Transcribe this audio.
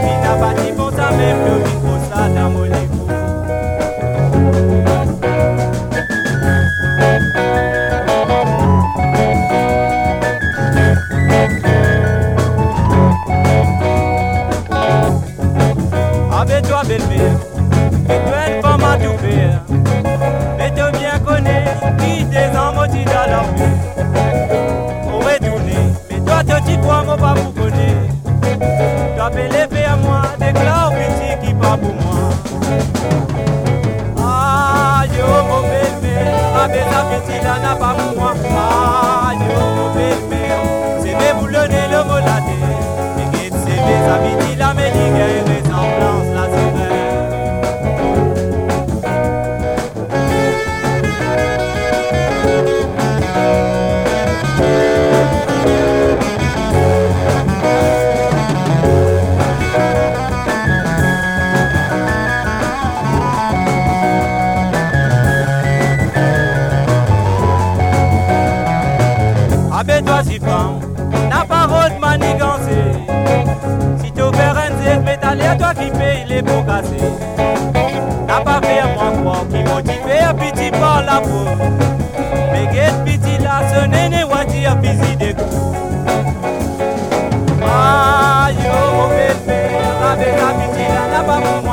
vie n'a pas dit pour ça même que vite pour ça dans mon livre. Avec toi belle-mère, et toi une femme à tout faire. Mais tu bien connais, qui des emmotis dans leur vie. Pour retourner, mais toi tu dis quoi, moi pas vous connaître. Tu appelles à moi, déclare petit qui pas pour moi. Ah yo mon belle-mère, avec sa petite là n'a pas pour moi. Ah yo mon belle-mère, c'est mes boulonnés le mot la terre. Et qui c'est mes amis qui la médigue et ressemblance la semaine. Avec toi si femme, n'a pas de manigancé. Si tu fais un zèle, mais t'as l'air toi qui paye les pots cassés. N'a pas fait moi croire qui motive un petit par la peau. Mais qu'est-ce petit là, ce n'est pas dire busy des coups. Ah yo, mon belle-mère, avec la petite là, n'a pas pour